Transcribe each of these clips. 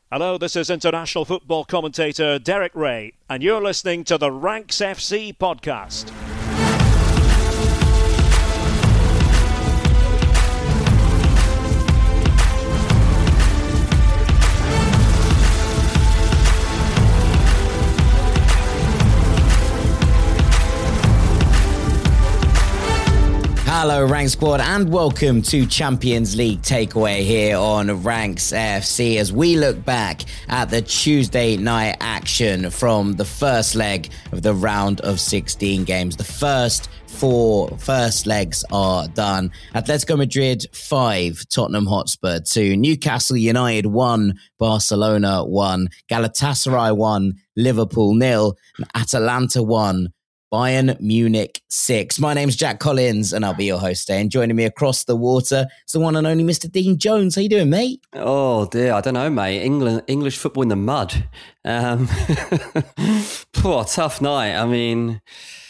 Hello, this is international football commentator Derek Ray, and you're listening to the Ranks FC podcast. Hello Rank Squad and welcome to Champions League Takeaway here on Ranks FC as we look back at the Tuesday night action from the first leg of the round of 16 games. The first legs are done. Atletico Madrid 5, Tottenham Hotspur 2, Newcastle United 1, Barcelona 1, Galatasaray 1, Liverpool 0, Atalanta 1, Bayern Munich 6. My name's Jack Collins and I'll be your host today. And joining me across the water is the one and only Mr. Dean Jones. How you doing, mate? Oh dear, I don't know, mate. English football in the mud. Poor tough night. I mean,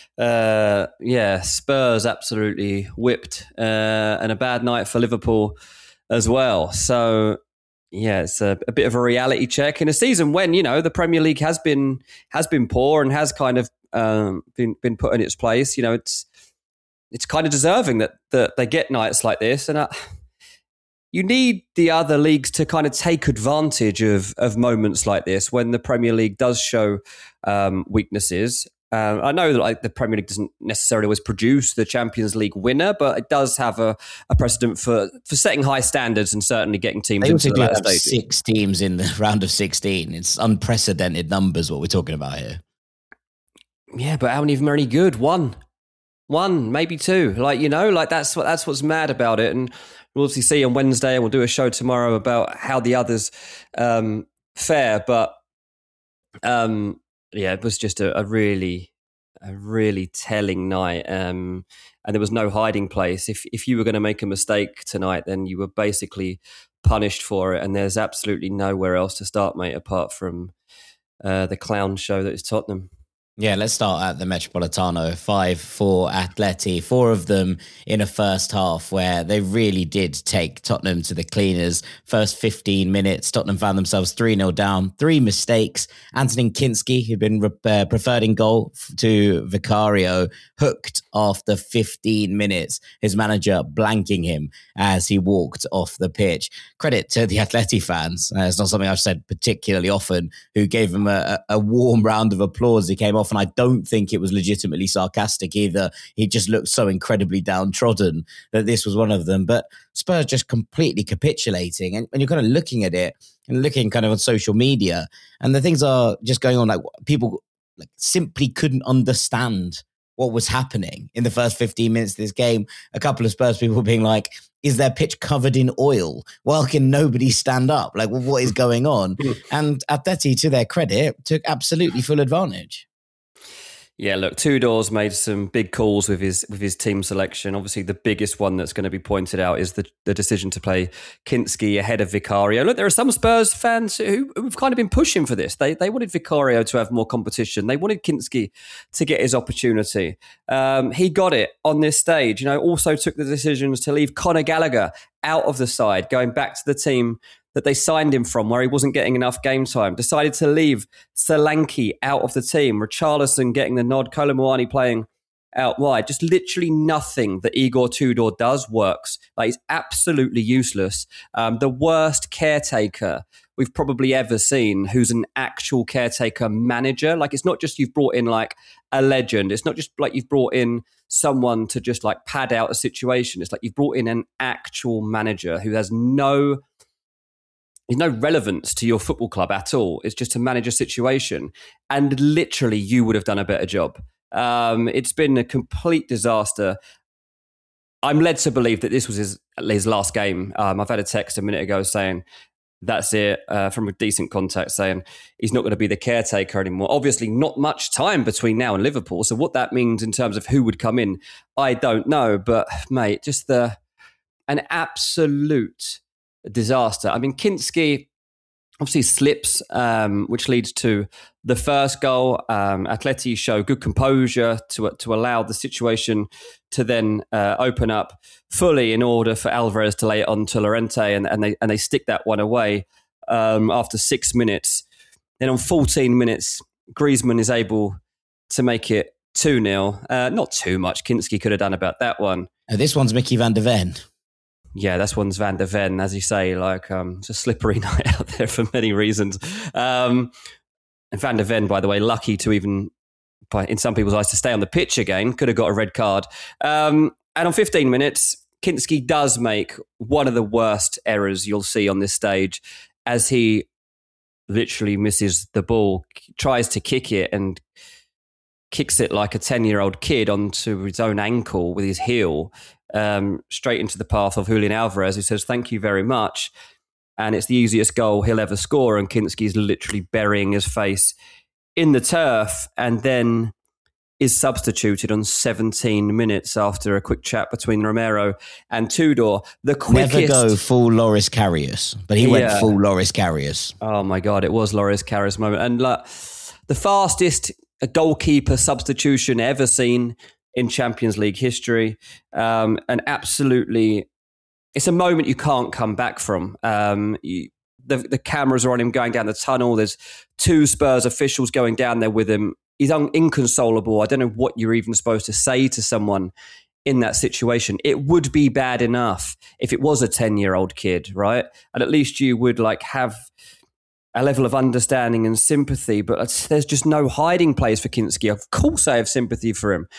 Spurs absolutely whipped, and a bad night for Liverpool as well. So yeah, it's a bit of a reality check in a season when, you know, the Premier League has been poor and has kind of been put in its place. You know, it's kind of deserving that they get nights like this, and you need the other leagues to kind of take advantage of moments like this when the Premier League does show weaknesses. I know that the Premier League doesn't necessarily always produce the Champions League winner, but it does have a precedent for setting high standards and certainly getting teams into the latter stages. 6 teams in the round of 16. It's unprecedented numbers what we're talking about here. Yeah, but how many of them are any good? One, maybe 2. That's what's mad about it. And we'll obviously see on Wednesday, and we'll do a show tomorrow about how the others fare. But it was just a really telling night, and there was no hiding place. If you were going to make a mistake tonight, then you were basically punished for it. And there's absolutely nowhere else to start, mate, apart from the clown show that is Tottenham. Yeah, let's start at the Metropolitano. 5-4 Atleti, 4 of them in a first half where they really did take Tottenham to the cleaners. First 15 minutes, Tottenham found themselves 3-0 down. 3 mistakes. Antonin Kinski, who'd been preferred in goal to Vicario, hooked after 15 minutes. His manager blanking him as he walked off the pitch. Credit to the Atleti fans. It's not something I've said particularly often, who gave him a warm round of applause as he came off. And I don't think it was legitimately sarcastic either. He just looked so incredibly downtrodden that this was one of them. But Spurs just completely capitulating. And you're kind of looking at it and looking kind of on social media, and the things are just going on, like people simply couldn't understand what was happening in the first 15 minutes of this game. A couple of Spurs people being like, is their pitch covered in oil? Well, can nobody stand up? Like, well, what is going on? And Atleti, to their credit, took absolutely full advantage. Yeah, look, Tudor's made some big calls with his team selection. Obviously, the biggest one that's going to be pointed out is the decision to play Kinski ahead of Vicario. Look, there are some Spurs fans who've kind of been pushing for this. They wanted Vicario to have more competition. They wanted Kinski to get his opportunity. He got it on this stage. You know, also took the decisions to leave Conor Gallagher out of the side, going back to the team that they signed him from, where he wasn't getting enough game time. Decided to leave Solanke out of the team. Richarlison getting the nod. Kolo Muani playing out wide. Just literally nothing that Igor Tudor does works. Like, he's absolutely useless. The worst caretaker we've probably ever seen, who's an actual caretaker manager. Like, it's not just you've brought in like a legend. It's not just like you've brought in someone to just like pad out a situation. It's like you've brought in an actual manager who has no relevance to your football club at all. It's just to manage a situation. And literally, you would have done a better job. It's been a complete disaster. I'm led to believe that this was his last game. I've had a text a minute ago saying that's it, from a decent contact, saying he's not going to be the caretaker anymore. Obviously, not much time between now and Liverpool. So what that means in terms of who would come in, I don't know. But mate, just an absolute disaster. I mean, Kinski obviously slips, which leads to the first goal. Atleti show good composure to allow the situation to then open up fully in order for Alvarez to lay it on to Llorente, and they stick that one away. after 6 minutes. Then on 14 minutes, Griezmann is able to make it 2-0. Not too much. Kinski could have done about that one. This one's Mickey van de Ven. Yeah, this one's Van de Ven, as you say. It's a slippery night out there for many reasons. And Van de Ven, by the way, lucky to even, in some people's eyes, to stay on the pitch again. Could have got a red card. And on 15 minutes, Kinski does make one of the worst errors you'll see on this stage, as he literally misses the ball, tries to kick it and kicks it like a 10-year-old kid onto his own ankle with his heel, straight into the path of Julian Alvarez, who says, "Thank you very much." And it's the easiest goal he'll ever score. And Kinski's literally burying his face in the turf, and then is substituted on 17 minutes after a quick chat between Romero and Tudor. The quickest... Never go full Loris Karius, but he went full Loris Karius. Oh my God, it was Loris Karius moment. And the fastest goalkeeper substitution ever seen in Champions League history. And absolutely, it's a moment you can't come back from. The cameras are on him going down the tunnel. There's 2 Spurs officials going down there with him. He's inconsolable. I don't know what you're even supposed to say to someone in that situation. It would be bad enough if it was a 10-year-old kid, right? And at least you would have a level of understanding and sympathy, but there's just no hiding place for Kinski. Of course I have sympathy for him.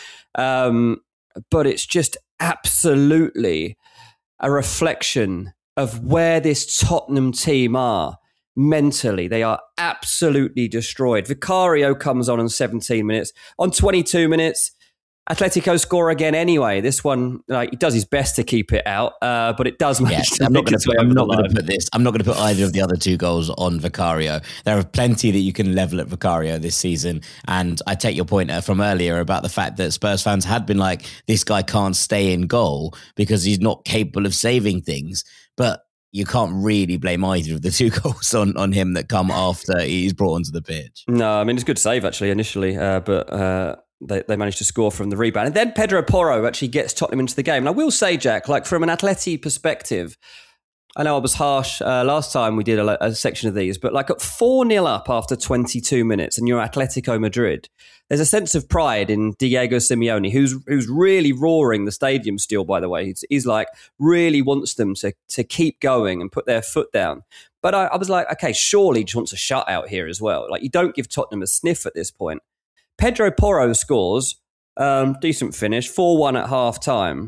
But it's just absolutely a reflection of where this Tottenham team are mentally. They are absolutely destroyed. Vicario comes on 17 minutes. On 22 minutes, Atletico score again anyway. This one, he does his best to keep it out, but it does manage to I'm not going to put either of the other 2 goals on Vicario. There are plenty that you can level at Vicario this season, and I take your point from earlier about the fact that Spurs fans had been like, this guy can't stay in goal because he's not capable of saving things. But you can't really blame either of the 2 goals on him that come after he's brought onto the pitch. No, I mean, it's a good save actually initially, but they managed to score from the rebound. And then Pedro Porro actually gets Tottenham into the game. And I will say, Jack, from an Atleti perspective, I know I was harsh last time we did a section of these, but at 4-0 up after 22 minutes and you're Atletico Madrid, there's a sense of pride in Diego Simeone, who's really roaring the stadium still, by the way. He's really wants them to keep going and put their foot down. But I was like, okay, surely he just wants a shutout here as well. You don't give Tottenham a sniff at this point. Pedro Porro scores, decent finish, 4-1 at half-time.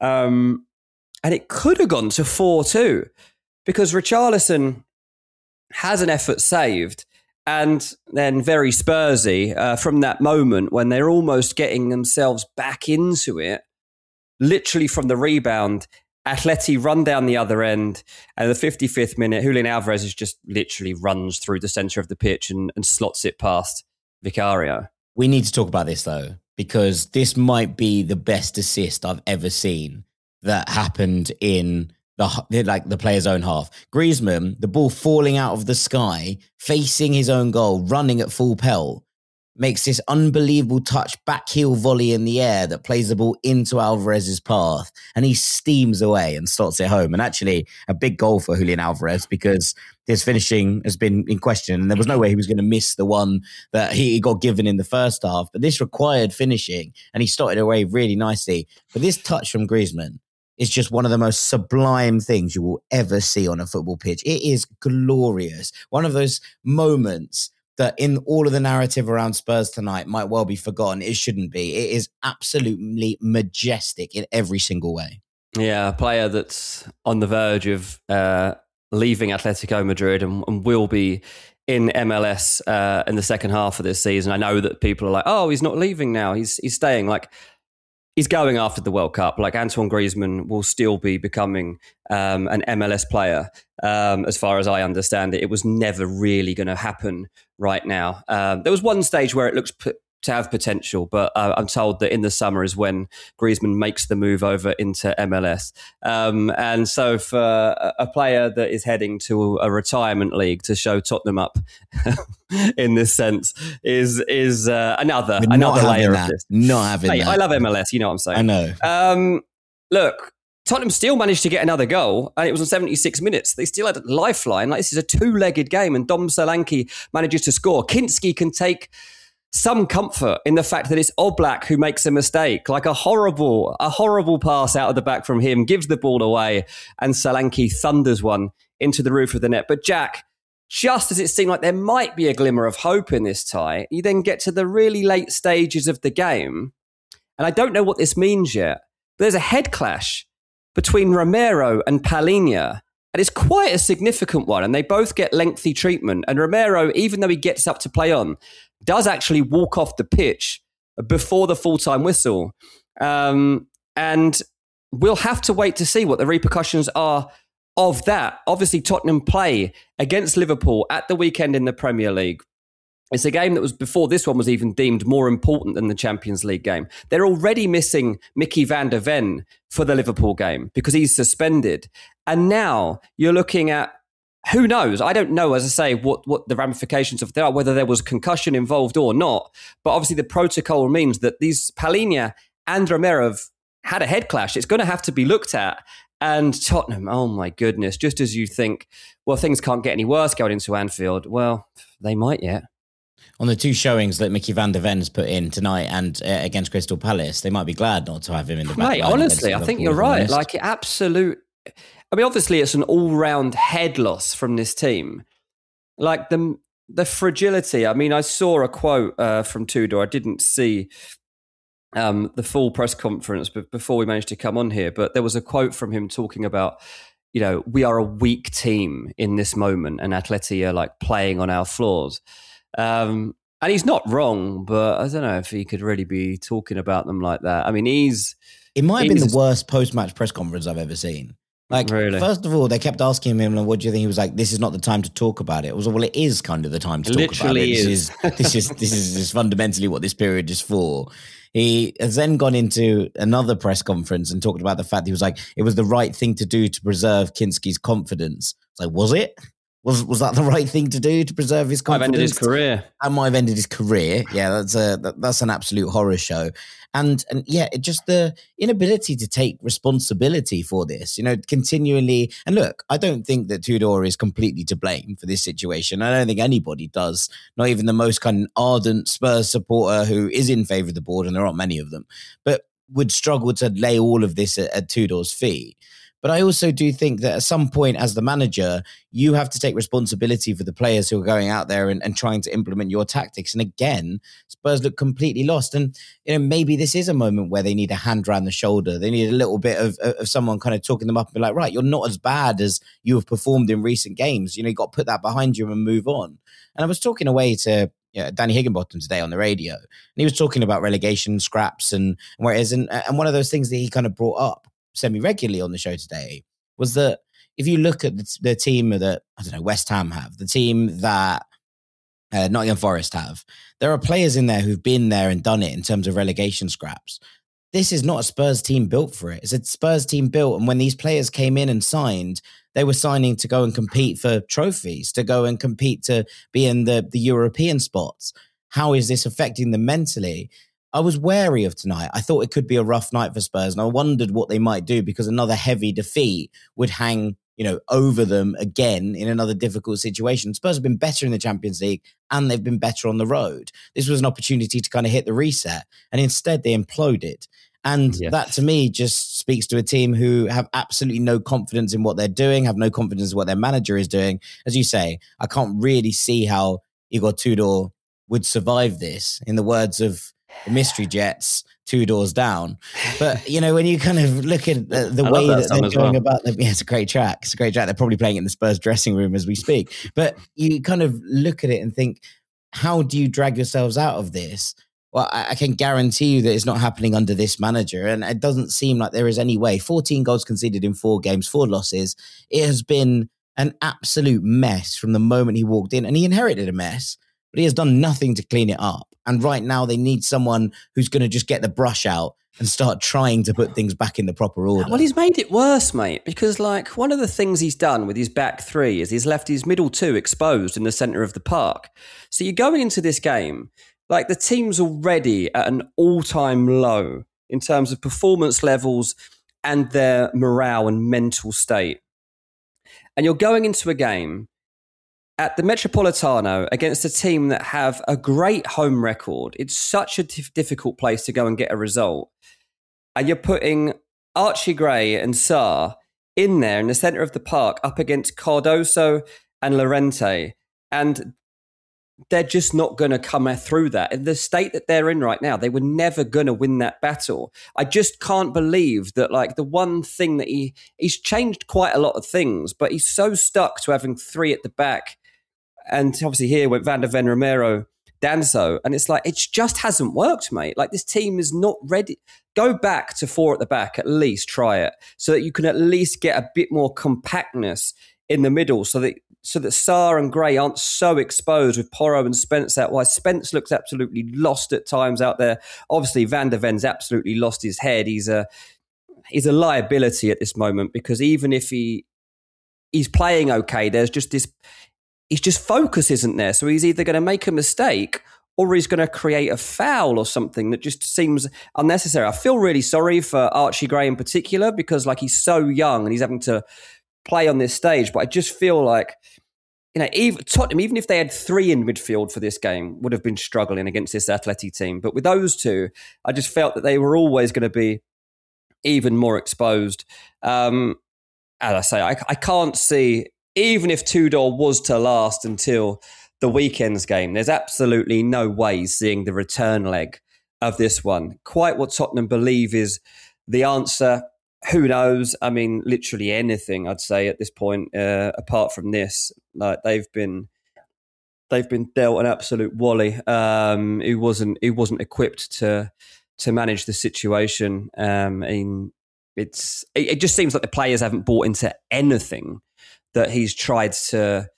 And it could have gone to 4-2 because Richarlison has an effort saved, and then very Spursy from that moment when they're almost getting themselves back into it, literally from the rebound, Atleti run down the other end, and the 55th minute, Julian Alvarez is just literally runs through the centre of the pitch and slots it past Vicario. We need to talk about this though, because this might be the best assist I've ever seen that happened in the player's own half. Griezmann, the ball falling out of the sky, facing his own goal, running at full pelt, makes this unbelievable touch, back heel volley in the air that plays the ball into Alvarez's path, and he steams away and slots it home. And actually, a big goal for Julian Alvarez because his finishing has been in question, and there was no way he was going to miss the one that he got given in the first half. But this required finishing, and he started away really nicely. But this touch from Griezmann is just one of the most sublime things you will ever see on a football pitch. It is glorious. One of those moments that in all of the narrative around Spurs tonight might well be forgotten. It shouldn't be. It is absolutely majestic in every single way. Yeah, a player that's on the verge of leaving Atletico Madrid and will be in MLS in the second half of this season. I know that people are like, oh, he's not leaving now. He's staying. He's going after the World Cup. Antoine Griezmann will still be becoming an MLS player. As far as I understand it, it was never really going to happen right now. There was one stage where it looks to have potential, but I'm told that in the summer is when Griezmann makes the move over into MLS. And so for a player that is heading to a retirement league to show Tottenham up in this sense is another layer of this. Not having that. I love MLS, you know what I'm saying? I know. Look, Tottenham still managed to get another goal, and it was on 76 minutes. They still had a lifeline. Like, this is a two-legged game, and Dom Solanke manages to score. Kinski can take some comfort in the fact that it's Oblak who makes a mistake, like a horrible pass out of the back from him, gives the ball away, and Solanke thunders one into the roof of the net. But Jack, just as it seemed like there might be a glimmer of hope in this tie, you then get to the really late stages of the game, and I don't know what this means yet, but there's a head clash between Romero and Palhinha, and it's quite a significant one, and they both get lengthy treatment. And Romero, even though he gets up to play on, does actually walk off the pitch before the full-time whistle. And we'll have to wait to see what the repercussions are of that. Obviously, Tottenham play against Liverpool at the weekend in the Premier League. It's a game that was, before this one was even deemed more important than the Champions League game. They're already missing Mickey van der Ven for the Liverpool game because he's suspended. And now you're looking at, who knows? I don't know, as I say, what the ramifications of that are, whether there was concussion involved or not. But obviously the protocol means that these Palhinha and Romero have had a head clash. It's going to have to be looked at. And Tottenham, oh my goodness, just as you think, well, things can't get any worse going into Anfield. Well, they might yet. On the two showings that Mickey van der Ven's put in tonight and against Crystal Palace, they might be glad not to have him in the back line. Mate, honestly, I think you're right. Like, obviously it's an all-round head loss from this team. Like, the fragility. I mean, I saw a quote from Tudor. I didn't see the full press conference before we managed to come on here, but there was a quote from him talking about, you know, we are a weak team in this moment and Atleti are like playing on our floors. And he's not wrong, but I don't know if he could really be talking about them like that. I mean, it might have been the worst post-match press conference I've ever seen. Like, really? First of all, they kept asking him, what do you think? He was like, this is not the time to talk about it. It was, well, it is kind of the time to talk about it. This is fundamentally what this period is for. He has then gone into another press conference and talked about the fact he was like, it was the right thing to do to preserve Kinski's confidence. It's like, was it? Was that the right thing to do to preserve his confidence? Might have ended his career. That might have ended his career. Yeah, that's an absolute horror show. And yeah, just the inability to take responsibility for this, you know, continually. And look, I don't think that Tudor is completely to blame for this situation. I don't think anybody does, not even the most kind of ardent Spurs supporter who is in favour of the board, and there aren't many of them, but would struggle to lay all of this at Tudor's feet. But I also do think that at some point as the manager, you have to take responsibility for the players who are going out there and trying to implement your tactics. And again, Spurs look completely lost. And, you know, maybe this is a moment where they need a hand around the shoulder. They need a little bit of someone kind of talking them up and be like, right, you're not as bad as you have performed in recent games. You know, you got to put that behind you and move on. And I was talking away to Danny Higginbottom today on the radio, and he was talking about relegation scraps and where it is. And one of those things that he kind of brought up semi-regularly on the show today was that if you look at the team that, I don't know, West Ham have, the team that Nottingham Forest have, there are players in there who've been there and done it in terms of relegation scraps. This is not a Spurs team built for it. It's a Spurs team built, and when these players came in and signed, they were signing to go and compete for trophies, to go and compete to be in the European spots. How is this affecting them mentally? I was wary of tonight. I thought it could be a rough night for Spurs, and I wondered what they might do because another heavy defeat would hang, you know, over them again in another difficult situation. Spurs have been better in the Champions League and they've been better on the road. This was an opportunity to kind of hit the reset, and instead they imploded. And that to me just speaks to a team who have absolutely no confidence in what they're doing, have no confidence in what their manager is doing. As you say, I can't really see how Igor Tudor would survive this, in the words of the Mystery Jets, 2 doors down. But, you know, when you kind of look at the way that they're going about them, it's a great track. It's a great track. They're probably playing it in the Spurs dressing room as we speak. But you kind of look at it and think, how do you drag yourselves out of this? Well, I can guarantee you that it's not happening under this manager. And it doesn't seem like there is any way. 14 goals conceded in 4 games, 4 losses. It has been an absolute mess from the moment he walked in. And he inherited a mess, but he has done nothing to clean it up. And right now they need someone who's going to just get the brush out and start trying to put things back in the proper order. Well, he's made it worse, mate, because like one of the things he's done with his back three is he's left his middle 2 exposed in the centre of the park. So you're going into this game, like the team's already at an all-time low in terms of performance levels and their morale and mental state. And you're going into a game at the Metropolitano against a team that have a great home record. It's such a difficult place to go and get a result. And you're putting Archie Gray and Sarr in there in the centre of the park up against Cardoso and Llorente. And they're just not going to come through that. In the state that they're in right now, they were never going to win that battle. I just can't believe that, like, the one thing that he's changed quite a lot of things, but he's so stuck to having three at the back. And obviously here went Van der Ven, Romero, Danso. And it's like, it just hasn't worked, mate. Like, this team is not ready. Go back to four at the back, at least try it, so that you can at least get a bit more compactness in the middle, so that Sarr and Gray aren't so exposed with Porro and Spence out wide. Spence looks absolutely lost at times out there. Obviously, Van der Ven's absolutely lost his head. He's a liability at this moment, because even if he's playing okay, there's just this... He's just focus isn't there. So he's either going to make a mistake or he's going to create a foul or something that just seems unnecessary. I feel really sorry for Archie Gray in particular, because, like, he's so young and he's having to play on this stage. But I just feel like, you know, Tottenham, even if they had three in midfield for this game, would have been struggling against this Atleti team. But with those two, I just felt that they were always going to be even more exposed. As I say, I can't see... Even if Tudor was to last until the weekend's game, there's absolutely no way seeing the return leg of this one. Quite what Tottenham believe is the answer. Who knows? I mean, literally anything, I'd say, at this point, apart from this. Like, they've been dealt an absolute wally. Who wasn't equipped to manage the situation. It just seems like the players haven't bought into anything that he's tried to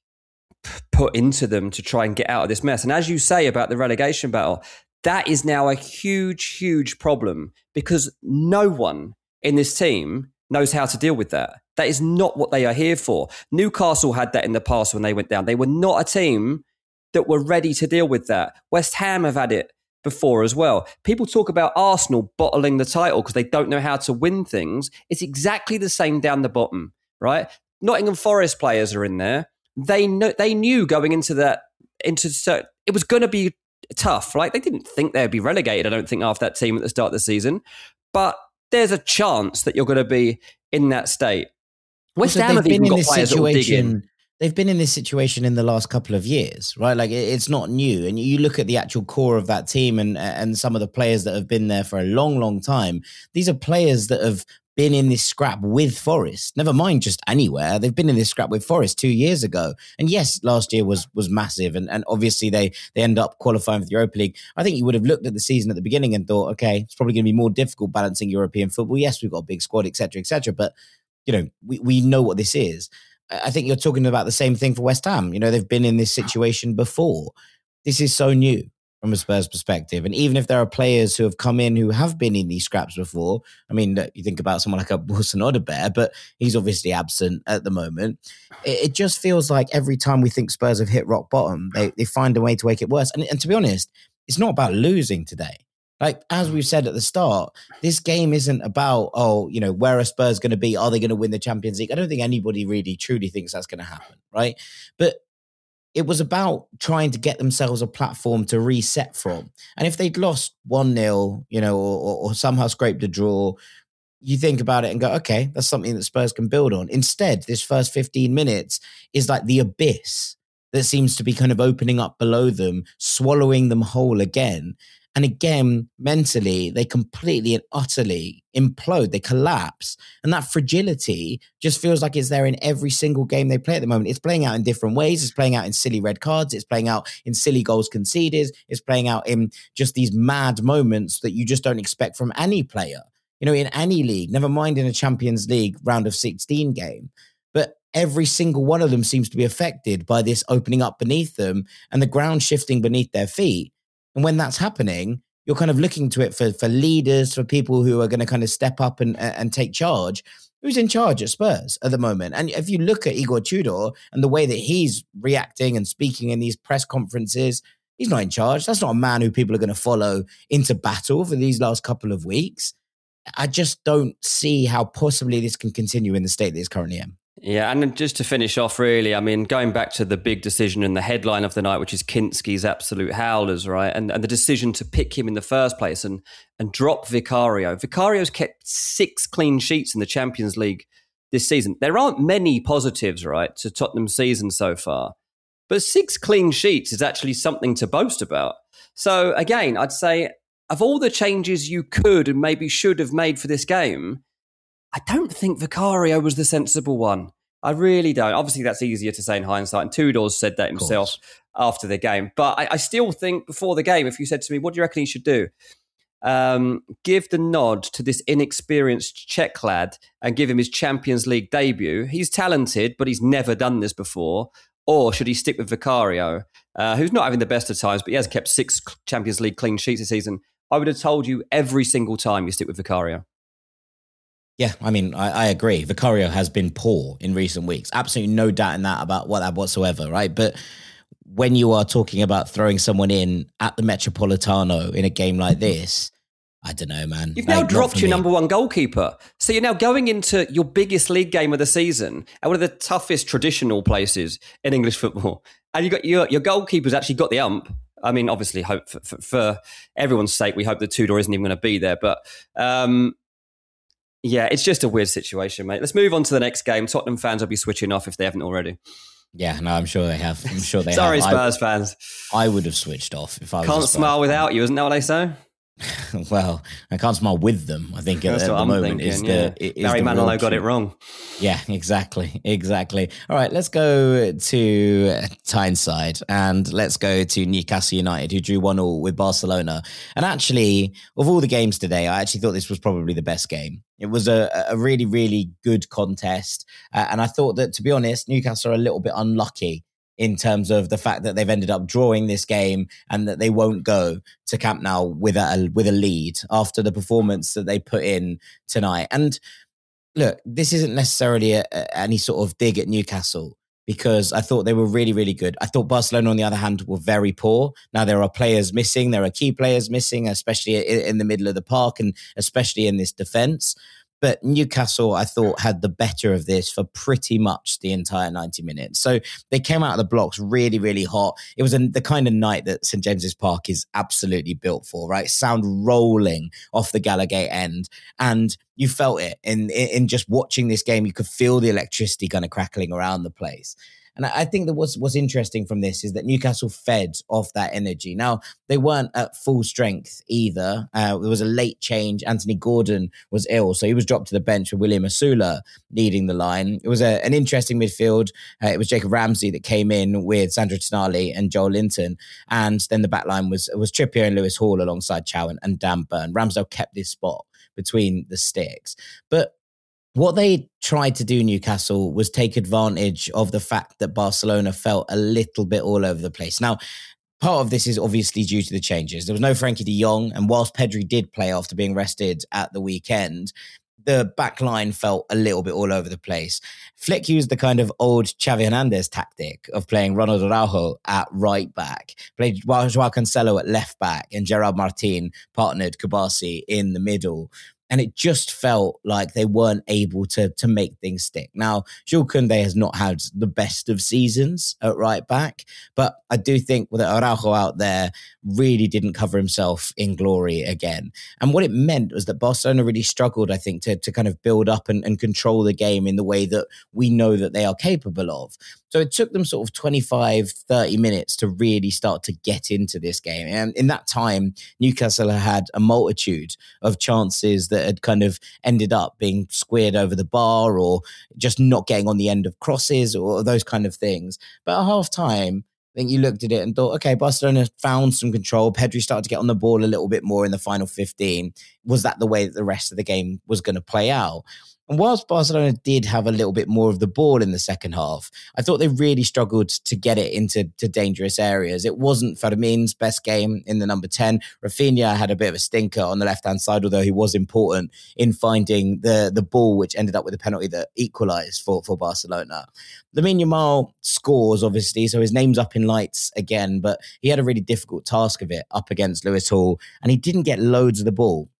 put into them to try and get out of this mess. And as you say about the relegation battle, that is now a huge, huge problem, because no one in this team knows how to deal with that. That is not what they are here for. Newcastle had that in the past when they went down. They were not a team that were ready to deal with that. West Ham have had it before as well. People talk about Arsenal bottling the title because they don't know how to win things. It's exactly the same down the bottom, right? Nottingham Forest players are in there. They knew going into that, it was going to be tough. Like, they didn't think they'd be relegated, I don't think, after that team at the start of the season. But there's a chance that you're going to be in that state. West Ham have even got players that will dig in. They've been in this situation in the last couple of years, right? Like, it's not new. And you look at the actual core of that team and some of the players that have been there for a long, long time. These are players that have been in this scrap with Forest. Never mind just anywhere. They've been in this scrap with Forest 2 years ago. And yes, last year was massive. And obviously they end up qualifying for the Europa League. I think you would have looked at the season at the beginning and thought, okay, it's probably going to be more difficult balancing European football. Yes, we've got a big squad, et cetera, but, you know, we know what this is. I think you're talking about the same thing for West Ham. You know, they've been in this situation before. This is so new from a Spurs perspective. And even if there are players who have come in who have been in these scraps before, I mean, you think about someone like a Wilson Odobert, but he's obviously absent at the moment. It just feels like every time we think Spurs have hit rock bottom, they find a way to make it worse. And to be honest, it's not about losing today. Like, as we've said at the start, this game isn't about, where are Spurs going to be? Are they going to win the Champions League? I don't think anybody really truly thinks that's going to happen, right? But it was about trying to get themselves a platform to reset from. And if they'd lost 1-0, or somehow scraped a draw, you think about it and go, okay, that's something that Spurs can build on. Instead, this first 15 minutes is like the abyss that seems to be kind of opening up below them, swallowing them whole again. And again, mentally, they completely and utterly implode. They collapse. And that fragility just feels like it's there in every single game they play at the moment. It's playing out in different ways. It's playing out in silly red cards. It's playing out in silly goals conceded. It's playing out in just these mad moments that you just don't expect from any player, in any league, never mind in a Champions League round of 16 game. But every single one of them seems to be affected by this opening up beneath them and the ground shifting beneath their feet. And when that's happening, you're kind of looking to it for leaders, for people who are going to kind of step up and take charge. Who's in charge at Spurs at the moment? And if you look at Igor Tudor and the way that he's reacting and speaking in these press conferences, he's not in charge. That's not a man who people are going to follow into battle for these last couple of weeks. I just don't see how possibly this can continue in the state that it's currently in. Yeah, and just to finish off, really, I mean, going back to the big decision and the headline of the night, which is Kinski's absolute howlers, right? And the decision to pick him in the first place and drop Vicario. Vicario's kept 6 clean sheets in the Champions League this season. There aren't many positives, right, to Tottenham's season so far. But 6 clean sheets is actually something to boast about. So, again, I'd say of all the changes you could and maybe should have made for this game, I don't think Vicario was the sensible one. I really don't. Obviously, that's easier to say in hindsight. And Tudor said that himself after the game. But I still think before the game, if you said to me, what do you reckon he should do? Give the nod to this inexperienced Czech lad and give him his Champions League debut. He's talented, but he's never done this before. Or should he stick with Vicario, who's not having the best of times, but he has kept 6 Champions League clean sheets this season? I would have told you every single time you stick with Vicario. Yeah, I mean, I agree. Vicario has been poor in recent weeks. Absolutely no doubt in that about that whatsoever, right? But when you are talking about throwing someone in at the Metropolitano in a game like this, I don't know, man. You've now dropped your number one goalkeeper. So you're now going into your biggest league game of the season at one of the toughest traditional places in English football. And you got your goalkeeper's actually got the ump. I mean, obviously, hope for everyone's sake, we hope that Tudor isn't even going to be there. But yeah, it's just a weird situation, mate. Let's move on to the next game. Tottenham fans will be switching off if they haven't already. Yeah, no, I'm sure they have. I'm sure they Sorry, have. Spurs fans. I would have switched off if I was. Can't smile without you, isn't that what they say? Well, I can't smile with them. I think at the moment thinking, is Barry Manilow got it wrong. Yeah, exactly. All right, let's go to Tyneside and let's go to Newcastle United, who drew 1-1 with Barcelona. And actually, of all the games today, I actually thought this was probably the best game. It was a really, really good contest. And I thought that, to be honest, Newcastle are a little bit unlucky in terms of the fact that they've ended up drawing this game and that they won't go to Camp Nou with a lead after the performance that they put in tonight. And look, this isn't necessarily any sort of dig at Newcastle, because I thought they were really, really good. I thought Barcelona, on the other hand, were very poor. Now, there are players missing. There are key players missing, especially in the middle of the park and especially in this defence. But Newcastle, I thought, had the better of this for pretty much the entire 90 minutes. So they came out of the blocks really, really hot. It was the kind of night that St. James's Park is absolutely built for, right? Sound rolling off the Gallowgate end. And you felt it in just watching this game. You could feel the electricity kind of crackling around the place. And I think that what's interesting from this is that Newcastle fed off that energy. Now, they weren't at full strength either. There was a late change. Anthony Gordon was ill, so he was dropped to the bench with William Asula leading the line. It was an interesting midfield. It was Jacob Ramsey that came in with Sandro Tonali and Joel Linton. And then the back line was Trippier and Lewis Hall alongside Chow and Dan Burn. Ramsdale kept this spot between the sticks. But what they tried to do, Newcastle, was take advantage of the fact that Barcelona felt a little bit all over the place. Now, part of this is obviously due to the changes. There was no Frankie de Jong, and whilst Pedri did play after being rested at the weekend, the back line felt a little bit all over the place. Flick used the kind of old Xavi Hernandez tactic of playing Ronald Araujo at right back, played Joao Cancelo at left back, and Gerard Martin partnered Kubasi in the middle. And it just felt like they weren't able to make things stick. Now, Jules Koundé has not had the best of seasons at right back, but I do think that Araujo out there really didn't cover himself in glory again. And what it meant was that Barcelona really struggled, I think, to kind of build up and control the game in the way that we know that they are capable of. So it took them sort of 25, 30 minutes to really start to get into this game. And in that time, Newcastle had a multitude of chances that had kind of ended up being squared over the bar or just not getting on the end of crosses or those kind of things. But at half time, I think you looked at it and thought, okay, Barcelona found some control. Pedri started to get on the ball a little bit more in the final 15. Was that the way that the rest of the game was going to play out? And whilst Barcelona did have a little bit more of the ball in the second half, I thought they really struggled to get it into dangerous areas. It wasn't Fermin's best game in the number 10. Rafinha had a bit of a stinker on the left-hand side, although he was important in finding the ball, which ended up with a penalty that equalised for Barcelona. Lamine Yamal scores, obviously, so his name's up in lights again, but he had a really difficult task of it up against Lewis Hall, and he didn't get loads of the ball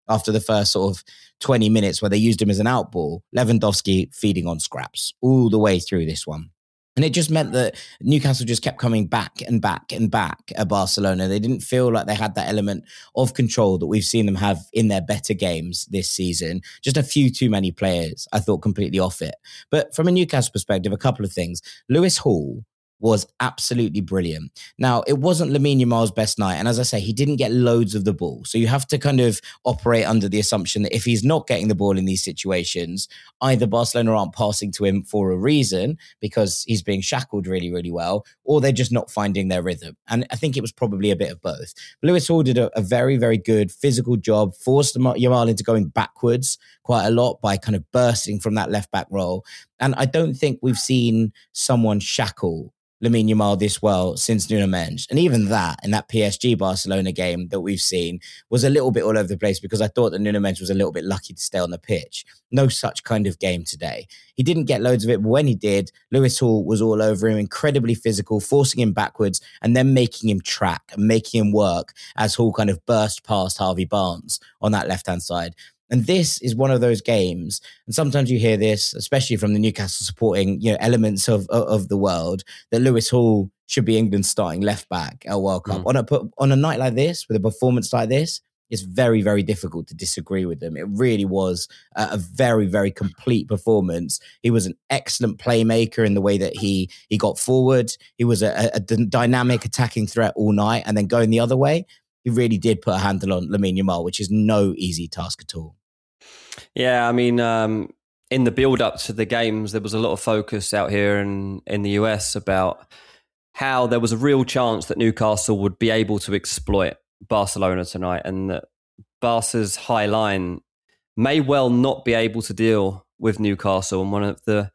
after the first sort of 20 minutes where they used him as an out ball. Lewandowski feeding on scraps all the way through this one. And it just meant that Newcastle just kept coming back and back and back at Barcelona. They didn't feel like they had that element of control that we've seen them have in their better games this season. Just a few too many players, I thought, completely off it. But from a Newcastle perspective, a couple of things. Lewis Hall was absolutely brilliant. Now, it wasn't Lamine Yamal's best night. And as I say, he didn't get loads of the ball. So you have to kind of operate under the assumption that if he's not getting the ball in these situations, either Barcelona aren't passing to him for a reason because he's being shackled really, really well, or they're just not finding their rhythm. And I think it was probably a bit of both. Lewis Hall did a very, very good physical job, forced Yamal into going backwards quite a lot by kind of bursting from that left back role. And I don't think we've seen someone shackle Lamine Yamal this well since Nuno Mendes. And even that, in that PSG Barcelona game that we've seen, was a little bit all over the place because I thought that Nuno Mendes was a little bit lucky to stay on the pitch. No such kind of game today. He didn't get loads of it, but when he did, Lewis Hall was all over him, incredibly physical, forcing him backwards and then making him track and making him work as Hall kind of burst past Harvey Barnes on that left-hand side. And this is one of those games, and sometimes you hear this, especially from the Newcastle supporting elements of the world, that Lewis Hall should be England's starting left back at World Cup. On a night like this, with a performance like this, it's very, very difficult to disagree with them. It really was a very, very complete performance. He was an excellent playmaker in the way that he got forward. He was a dynamic attacking threat all night, and then going the other way, he really did put a handle on Lamine Yamal, which is no easy task at all. Yeah, I mean, in the build-up to the games, there was a lot of focus out here in the US about how there was a real chance that Newcastle would be able to exploit Barcelona tonight, and that Barca's high line may well not be able to deal with Newcastle. And one of the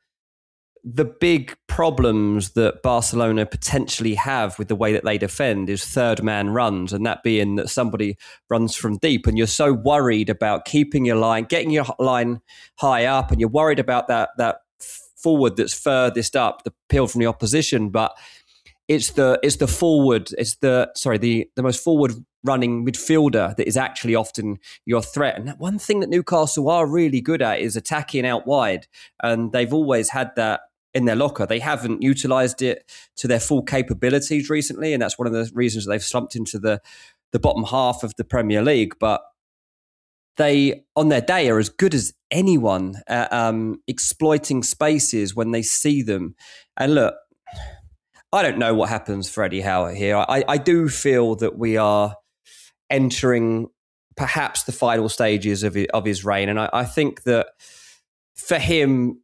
big problems that Barcelona potentially have with the way that they defend is third man runs, and that being that somebody runs from deep, and you're so worried about keeping your line, getting your line high up, and you're worried about that forward that's furthest up the field from the opposition. But it's the most forward running midfielder that is actually often your threat. And one thing that Newcastle are really good at is attacking out wide, and they've always had that in their locker. They haven't utilised it to their full capabilities recently, and that's one of the reasons they've slumped into the bottom half of the Premier League. But they, on their day, are as good as anyone at exploiting spaces when they see them. And look, I don't know what happens for Eddie Howe here. I do feel that we are entering perhaps the final stages of his reign, and I think that for him,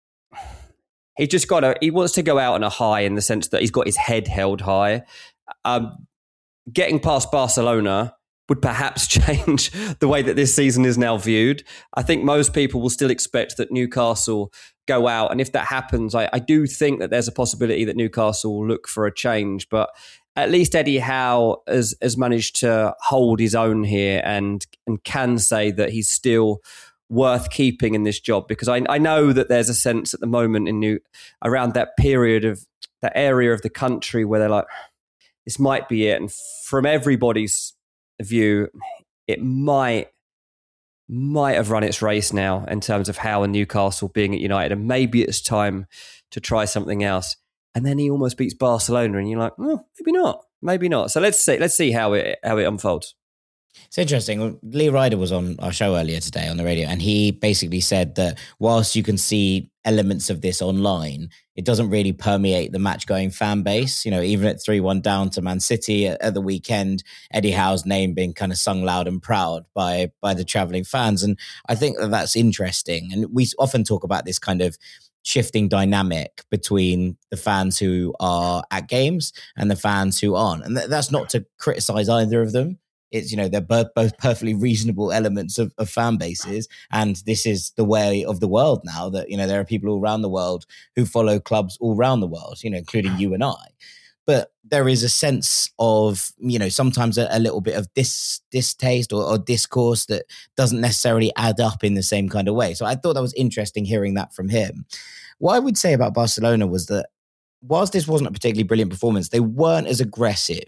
he wants to go out on a high in the sense that he's got his head held high. Getting past Barcelona would perhaps change the way that this season is now viewed. I think most people will still expect that Newcastle go out. And if that happens, I do think that there's a possibility that Newcastle will look for a change. But at least Eddie Howe has managed to hold his own here and can say that he's still worth keeping in this job, because I know that there's a sense at the moment around that period of that area of the country where they're like, this might be it. And from everybody's view, it might have run its race now in terms of Howe and Newcastle being at United, and maybe it's time to try something else. And then he almost beats Barcelona, and you're like, oh, maybe not. So let's see how it unfolds. It's interesting. Lee Ryder was on our show earlier today on the radio, and he basically said that whilst you can see elements of this online, it doesn't really permeate the match-going fan base. Even at 3-1 down to Man City at the weekend, Eddie Howe's name being kind of sung loud and proud by the travelling fans. And I think that that's interesting. And we often talk about this kind of shifting dynamic between the fans who are at games and the fans who aren't. And that's not to criticise either of them. It's, they're both perfectly reasonable elements of fan bases. And this is the way of the world now that, there are people all around the world who follow clubs all around the world, including you and I. But there is a sense of, sometimes a little bit of distaste or discourse that doesn't necessarily add up in the same kind of way. So I thought that was interesting hearing that from him. What I would say about Barcelona was that whilst this wasn't a particularly brilliant performance, they weren't as aggressive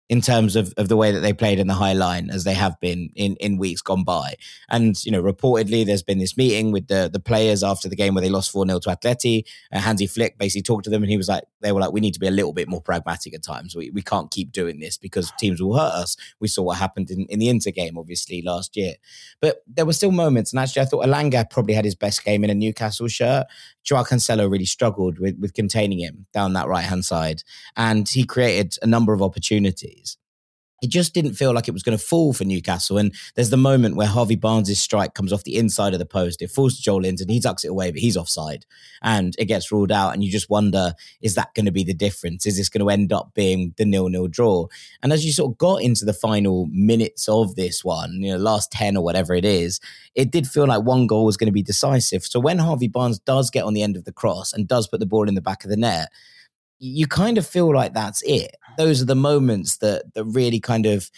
in terms of the way that they played in the high line as they have been in weeks gone by. And, reportedly there's been this meeting with the players after the game where they lost 4-0 to Atleti. Hansi Flick basically talked to them and they were like, we need to be a little bit more pragmatic at times. We can't keep doing this because teams will hurt us. We saw what happened in the Inter game, obviously, last year. But there were still moments. And actually, I thought Elanga probably had his best game in a Newcastle shirt. Joao Cancelo really struggled with containing him down that right-hand side. And he created a number of opportunities. It just didn't feel like it was going to fall for Newcastle. And there's the moment where Harvey Barnes' strike comes off the inside of the post. It falls to Joel Linton. He ducks it away, but he's offside. And it gets ruled out. And you just wonder, is that going to be the difference? Is this going to end up being the 0-0 draw? And as you sort of got into the final minutes of this one, last 10 or whatever it is, it did feel like one goal was going to be decisive. So when Harvey Barnes does get on the end of the cross and does put the ball in the back of the net, you kind of feel like that's it. Those are the moments that really kind of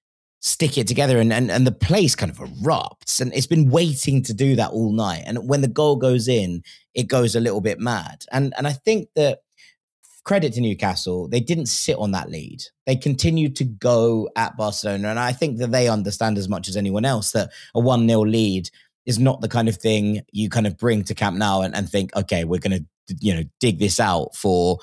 stick it together and the place kind of erupts. And it's been waiting to do that all night. And when the goal goes in, it goes a little bit mad. And I think that, credit to Newcastle, they didn't sit on that lead. They continued to go at Barcelona. And I think that they understand as much as anyone else that a 1-0 lead is not the kind of thing you kind of bring to Camp Nou and think, okay, we're going to dig this out for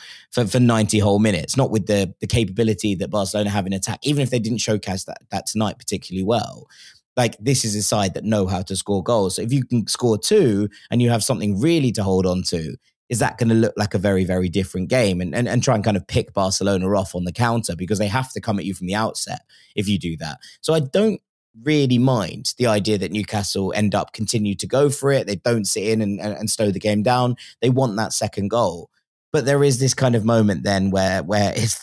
90 whole minutes, not with the capability that Barcelona have in attack, even if they didn't showcase that tonight particularly well. Like, this is a side that know how to score goals. So if you can score 2 and you have something really to hold on to, is that going to look like a very, very different game and try and kind of pick Barcelona off on the counter, because they have to come at you from the outset if you do that. So I don't really mind the idea that Newcastle end up continue to go for it. They don't sit in and slow the game down. They want that second goal. But there is this kind of moment then where it's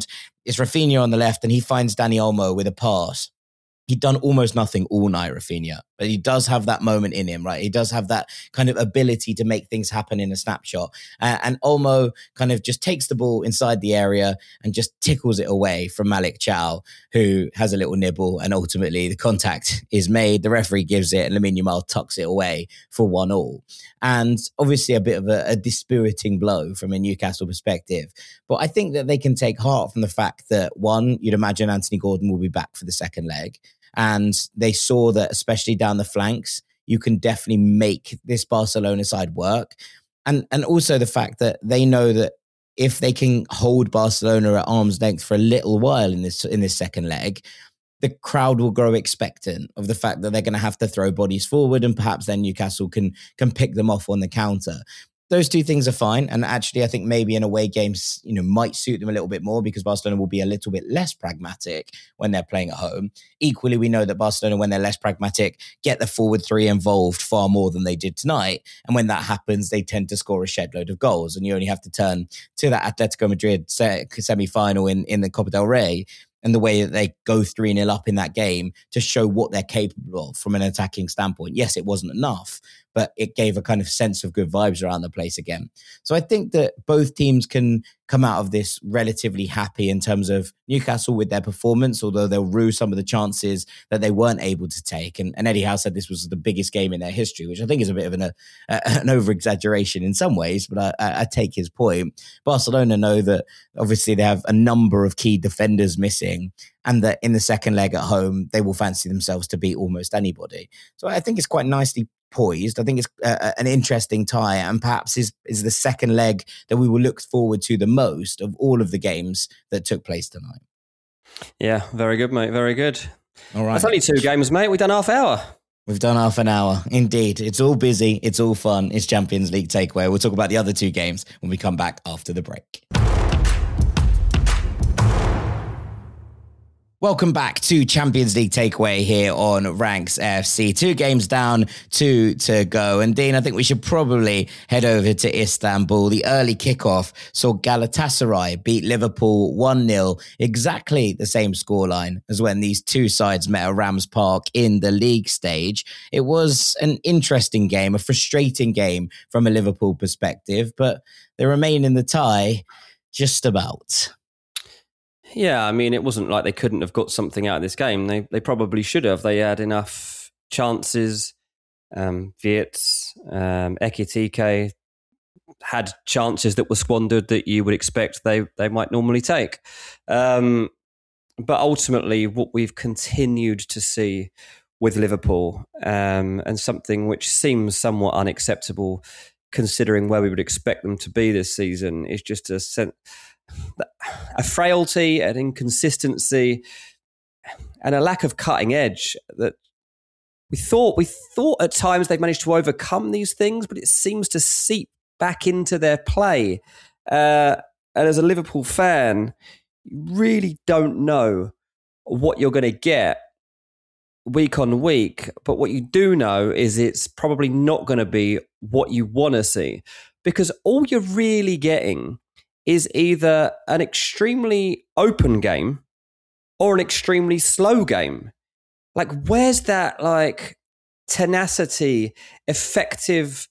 Rafinha on the left and he finds Dani Olmo with a pass. He'd done almost nothing all night, Rafinha, but he does have that moment in him, right? He does have that kind of ability to make things happen in a snapshot. And Olmo kind of just takes the ball inside the area and just tickles it away from Malik Chow, who has a little nibble, and ultimately the contact is made. The referee gives it and Lamine Yamal tucks it away for 1-1. And obviously a bit of a dispiriting blow from a Newcastle perspective. But I think that they can take heart from the fact that, one, you'd imagine Anthony Gordon will be back for the second leg. And they saw that, especially down the flanks, you can definitely make this Barcelona side work. And also the fact that they know that if they can hold Barcelona at arm's length for a little while in this second leg, the crowd will grow expectant of the fact that they're going to have to throw bodies forward, and perhaps then Newcastle can pick them off on the counter. Those two things are fine. And actually, I think maybe in away games, might suit them a little bit more, because Barcelona will be a little bit less pragmatic when they're playing at home. Equally, we know that Barcelona, when they're less pragmatic, get the forward three involved far more than they did tonight. And when that happens, they tend to score a shed load of goals. And you only have to turn to that Atletico Madrid semi-final in the Copa del Rey, and the way that they go 3-0 up in that game to show what they're capable of from an attacking standpoint. Yes, it wasn't enough, but it gave a kind of sense of good vibes around the place again. So I think that both teams can come out of this relatively happy in terms of Newcastle with their performance, although they'll rue some of the chances that they weren't able to take. And Eddie Howe said this was the biggest game in their history, which I think is a bit of an over-exaggeration in some ways, but I take his point. Barcelona know that obviously they have a number of key defenders missing, and that in the second leg at home, they will fancy themselves to beat almost anybody. So I think it's quite nicely poised. I think it's an interesting tie, and perhaps is the second leg that we will look forward to the most of all of the games that took place tonight. Yeah, very good, mate. Very good. All right. That's only 2 games, mate. We've done half hour. We've done half an hour. Indeed. It's all busy. It's all fun. It's Champions League takeaway. We'll talk about the other 2 games when we come back after the break. Welcome back to Champions League Takeaway here on Ranks FC. 2 games down, 2 to go. And Dean, I think we should probably head over to Istanbul. The early kickoff saw Galatasaray beat Liverpool 1-0, exactly the same scoreline as when these 2 sides met at Rams Park in the league stage. It was an interesting game, a frustrating game from a Liverpool perspective, but they remain in the tie just about. Yeah, I mean, it wasn't like they couldn't have got something out of this game. They probably should have. They had enough chances. Wirtz, Ekitike had chances that were squandered that you would expect they might normally take. But ultimately, what we've continued to see with Liverpool, and something which seems somewhat unacceptable considering where we would expect them to be this season, is just a frailty, an inconsistency, and a lack of cutting edge that we thought at times they've managed to overcome these things, but it seems to seep back into their play. And as a Liverpool fan, you really don't know what you're going to get week on week. But what you do know is it's probably not going to be what you want to see, because all you're really getting is either an extremely open game or an extremely slow game. Like, where's that like tenacity, effective,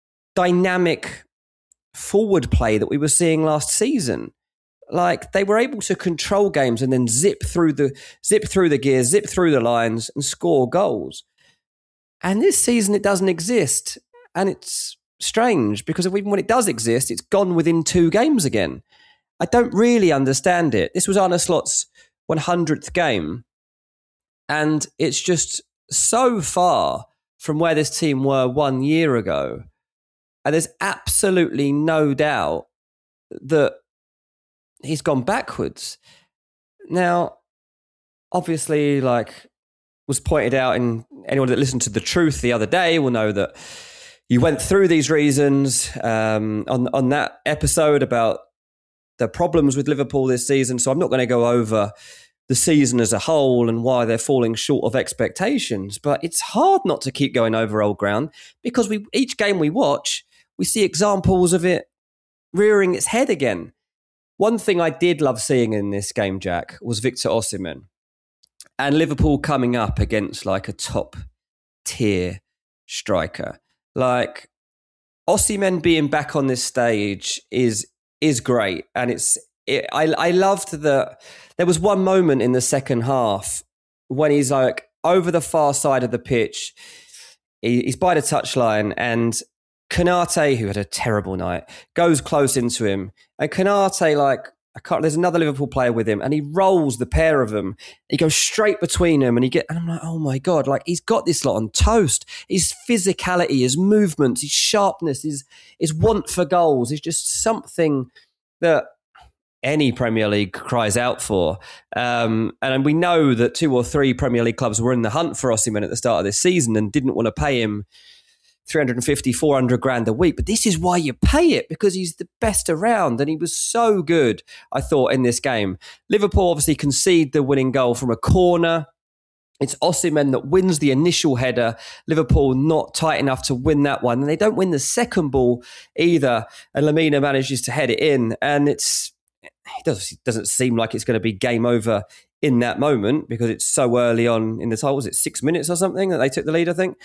dynamic forward play that we were seeing last season? Like, they were able to control games and then zip through the gears, zip through the lines and score goals. And this season it doesn't exist. And it's strange because even when it does exist, it's gone within 2 games again. I don't really understand it. This was Arne Slot's 100th game. And it's just so far from where this team were 1 year ago. And there's absolutely no doubt that he's gone backwards. Now, obviously, like was pointed out, and anyone that listened to The Truth the other day will know that you went through these reasons on that episode about the problems with Liverpool this season. So I'm not going to go over the season as a whole and why they're falling short of expectations. But it's hard not to keep going over old ground, because each game we watch, we see examples of it rearing its head again. One thing I did love seeing in this game, Jack, was Victor Osimhen. And Liverpool coming up against like a top tier striker. Like, Osimhen being back on this stage is great. And I loved that there was one moment in the second half when he's like over the far side of the pitch. He's by the touchline, and Konate, who had a terrible night, goes close into him. And Konate, there's another Liverpool player with him, and he rolls the pair of them. He goes straight between them, and I'm like, oh my God, like, he's got this lot on toast. His physicality, his movements, his sharpness, his want for goals is just something that any Premier League cries out for. And we know that 2 or 3 Premier League clubs were in the hunt for Osimhen at the start of this season and didn't want to pay him 350, 400 grand a week. But this is why you pay it, because he's the best around. And he was so good, I thought, in this game. Liverpool obviously concede the winning goal from a corner. It's Osimhen that wins the initial header. Liverpool not tight enough to win that one. And they don't win the second ball either. And Lamina manages to head it in. And it doesn't seem like it's going to be game over in that moment, because it's so early on in the time. Was it 6 minutes or something that they took the lead, I think?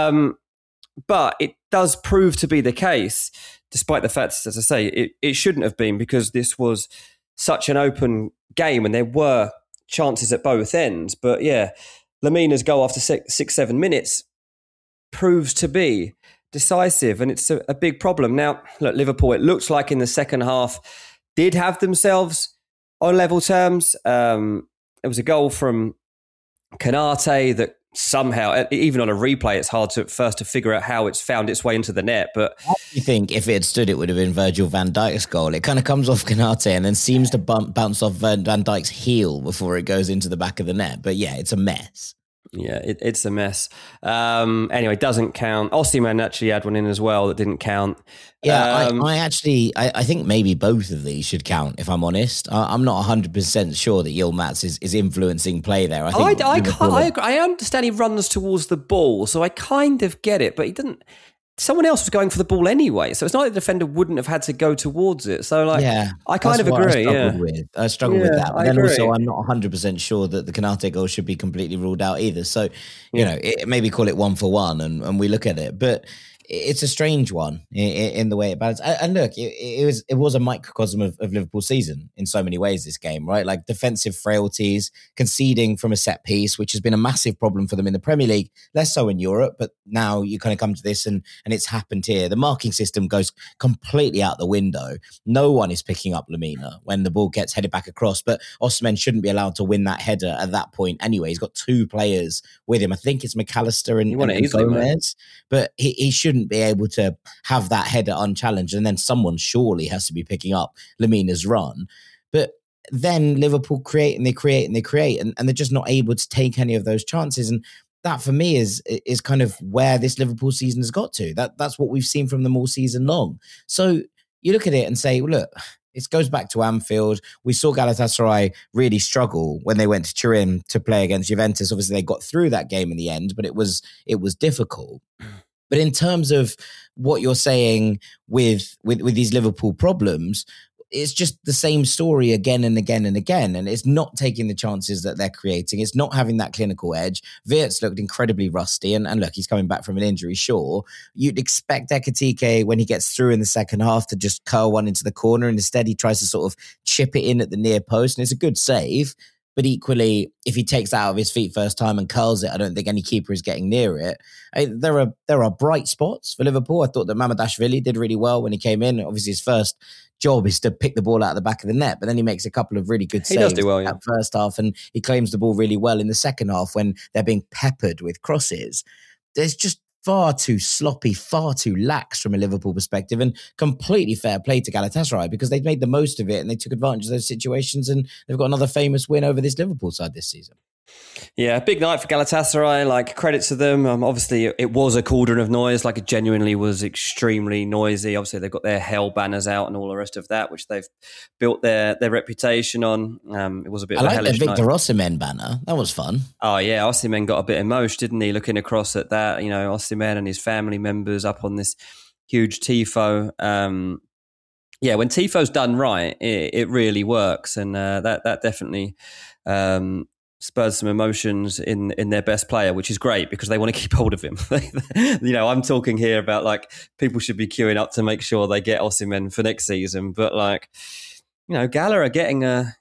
But it does prove to be the case, despite the fact, as I say, it shouldn't have been, because this was such an open game and there were chances at both ends. But yeah, Lamina's goal after 6-7 minutes proves to be decisive, and it's a big problem. Now, look, Liverpool, it looks like in the second half, did have themselves on level terms. It was a goal from Konate that somehow, even on a replay, it's hard to figure out how it's found its way into the net. But you think if it had stood, it would have been Virgil van Dijk's goal. It kind of comes off Konate and then seems to bounce off Van Dijk's heel before it goes into the back of the net. But yeah, it's a mess. Yeah, it's a mess. Anyway, doesn't count. Osimhen actually had one in as well that didn't count. Yeah, I think maybe both of these should count, if I'm honest. I'm not 100% sure that Yilmaz is influencing play there. I understand he runs towards the ball, so I kind of get it, but he didn't. Someone else was going for the ball anyway, so it's not like the defender wouldn't have had to go towards it. So, like, yeah, I kind of agree. I struggled with that. But then also, I'm not 100% sure that the Konate goal should be completely ruled out either. So, you know, maybe call it 1 for 1 and we look at it. But it's a strange one in the way it balanced. And look, it was a microcosm of Liverpool's season in so many ways, this game, right? Like defensive frailties, conceding from a set piece, which has been a massive problem for them in the Premier League, less so in Europe, but now you kind of come to this and it's happened here. The marking system goes completely out the window. No one is picking up Lemina when the ball gets headed back across, but Osimhen shouldn't be allowed to win that header at that point anyway. He's got two players with him. I think it's McAllister and Gomez, but he shouldn't be able to have that header unchallenged, and then someone surely has to be picking up Lemina's run. But then Liverpool create and they create, and they're just not able to take any of those chances. And that for me is kind of where this Liverpool season has got to. That's what we've seen from them all season long. So you look at it and say, well, look, it goes back to Anfield. We saw Galatasaray really struggle when they went to Turin to play against Juventus. Obviously, they got through that game in the end, but it was difficult. But in terms of what you're saying with these Liverpool problems, it's just the same story again and again and again. And it's not taking the chances that they're creating. It's not having that clinical edge. Wirtz looked incredibly rusty. And look, he's coming back from an injury, sure. You'd expect Ekitike, when he gets through in the second half, to just curl one into the corner. And instead, he tries to sort of chip it in at the near post. And it's a good save. But equally, if he takes that out of his feet first time and curls it, I don't think any keeper is getting near it. There are bright spots for Liverpool. I thought that Mamardashvili did really well when he came in. Obviously, his first job is to pick the ball out of the back of the net, but then he makes a couple of really good saves. He does do well, yeah. That first half, and he claims the ball really well in the second half when they're being peppered with crosses. There's just far too sloppy, far too lax from a Liverpool perspective, and completely fair play to Galatasaray because they've made the most of it and they took advantage of those situations, and they've got another famous win over this Liverpool side this season. Yeah, big night for Galatasaray, like credit to them. Obviously, it was a cauldron of noise, like it genuinely was extremely noisy. Obviously, they've got their hell banners out and all the rest of that, which they've built their reputation on. It was a bit of a hellish night. I like the Victor Osimhen banner. That was fun. Oh, yeah, Osimhen got a bit emotional, didn't he? Looking across at that, you know, Osimhen and his family members up on this huge tifo. Yeah, when tifo's done right, it really works. And that definitely... spurs some emotions in their best player, which is great because they want to keep hold of him. You know, I'm talking here about like people should be queuing up to make sure they get Osimhen for next season, but like, you know, Gala are getting a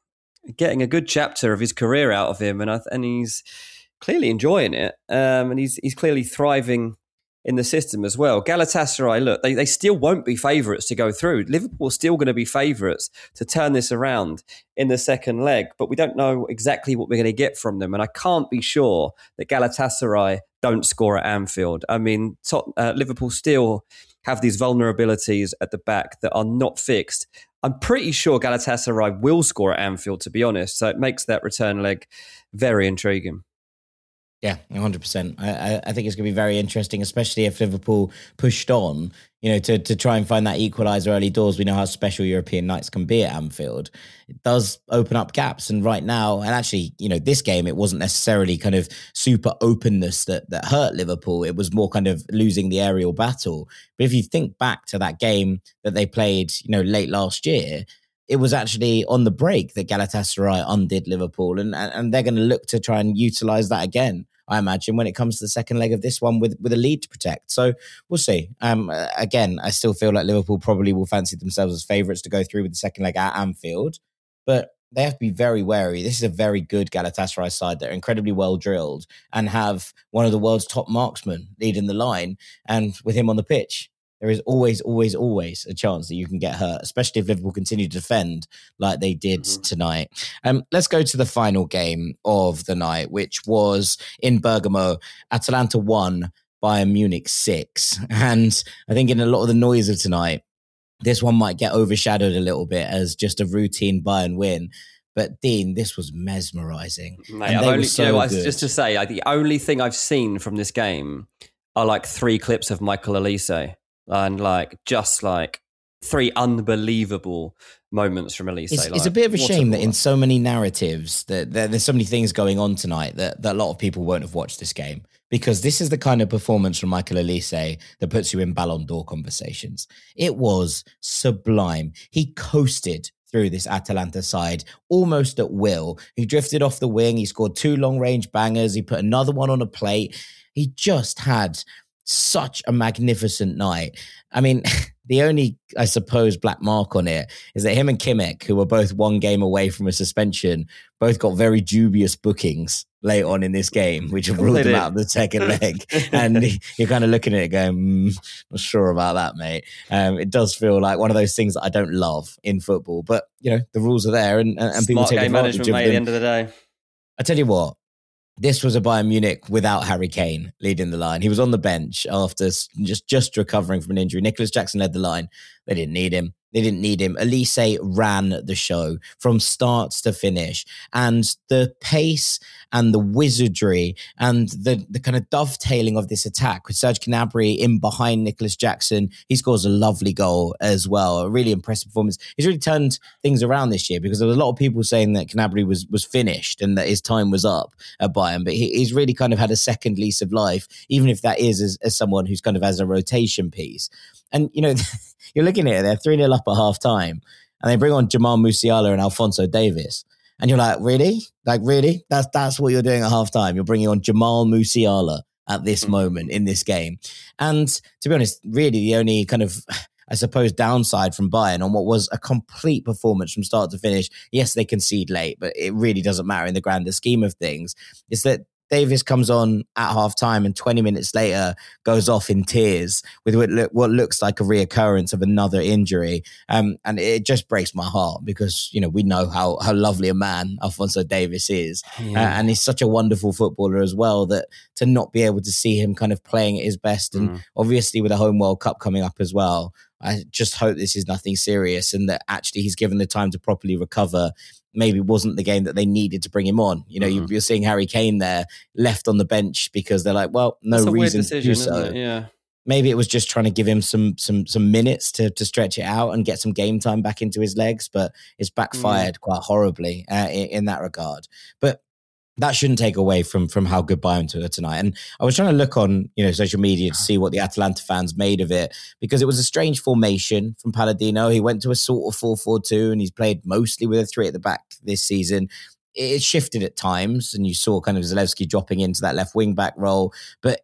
good chapter of his career out of him, and he's clearly enjoying it, and he's clearly thriving in the system as well. Galatasaray, look, they still won't be favourites to go through. Liverpool's still going to be favourites to turn this around in the second leg, but we don't know exactly what we're going to get from them. And I can't be sure that Galatasaray don't score at Anfield. I mean, Liverpool still have these vulnerabilities at the back that are not fixed. I'm pretty sure Galatasaray will score at Anfield, to be honest. So it makes that return leg very intriguing. Yeah, 100%. I think it's going to be very interesting, especially if Liverpool pushed on, you know, to try and find that equaliser early doors. We know how special European nights can be at Anfield. It does open up gaps. And right now, and actually, you know, this game, it wasn't necessarily kind of super openness that hurt Liverpool. It was more kind of losing the aerial battle. But if you think back to that game that they played, you know, late last year, it was actually on the break that Galatasaray undid Liverpool, and they're going to look to try and utilise that again, I imagine, when it comes to the second leg of this one with a lead to protect. So we'll see. Again, I still feel like Liverpool probably will fancy themselves as favourites to go through with the second leg at Anfield, but they have to be very wary. This is a very good Galatasaray side that are incredibly well drilled and have one of the world's top marksmen leading the line, and with him on the pitch, there is always, always, always a chance that you can get hurt, especially if Liverpool continue to defend like they did tonight. Let's go to the final game of the night, which was in Bergamo. Atalanta 1, Bayern Munich 6. And I think in a lot of the noise of tonight, this one might get overshadowed a little bit as just a routine Bayern win. But Dean, this was mesmerising. Mate, just to say, the only thing I've seen from this game are like 3 clips of Michael Olise. And just 3 unbelievable moments from Olise. It's a bit of a shame that in so many narratives that there's so many things going on tonight that a lot of people won't have watched this game, because this is the kind of performance from Michael Olise that puts you in Ballon d'Or conversations. It was sublime. He coasted through this Atalanta side almost at will. He drifted off the wing. He scored 2 long-range bangers. He put another one on a plate. He just had such a magnificent night. I mean, the only, I suppose, black mark on it is that him and Kimmich, who were both one game away from a suspension, both got very dubious bookings late on in this game, which have ruled them out of the second leg. And you're kind of looking at it going, not sure about that, mate. It does feel like one of those things that I don't love in football. But, the rules are there and people take advantage of them. Mate, at the end of the day. I tell you what, this was a Bayern Munich without Harry Kane leading the line. He was on the bench after just recovering from an injury. Nicholas Jackson led the line. They didn't need him. Elise ran the show from start to finish. And the pace and the wizardry and the kind of dovetailing of this attack with Serge Gnabry in behind Nicholas Jackson. He scores a lovely goal as well. A really impressive performance. He's really turned things around this year because there was a lot of people saying that Gnabry was finished and that his time was up at Bayern. But he's really kind of had a second lease of life, even if that is as someone who's kind of as a rotation piece. And, you're looking at it, they're 3-0 up at half time and they bring on Jamal Musiala and Alphonso Davies. And you're like, really? Like, really? That's what you're doing at half time. You're bringing on Jamal Musiala at this moment in this game. And to be honest, really the only kind of, I suppose, downside from Bayern on what was a complete performance from start to finish. Yes, they concede late, but it really doesn't matter in the grander scheme of things. Is that Davies comes on at half time and 20 minutes later goes off in tears with what looks like a reoccurrence of another injury. And it just breaks my heart because, we know how lovely a man Alphonso Davies is. And he's such a wonderful footballer as well, that to not be able to see him kind of playing at his best. And obviously with a home World Cup coming up as well, I just hope this is nothing serious and that actually he's given the time to properly recover. Maybe wasn't the game that they needed to bring him on. You're seeing Harry Kane there left on the bench because they're like, well, no reason to do so. Yeah. Maybe it was just trying to give him some minutes to stretch it out and get some game time back into his legs, but it's backfired quite horribly in that regard. But that shouldn't take away from how good Bayern were tonight. And I was trying to look on social media to see what the Atalanta fans made of it, because it was a strange formation from Palladino. He went to a sort of 4-4-2 and he's played mostly with a 3 at the back this season. It shifted at times and you saw kind of Zalewski dropping into that left wing back role, but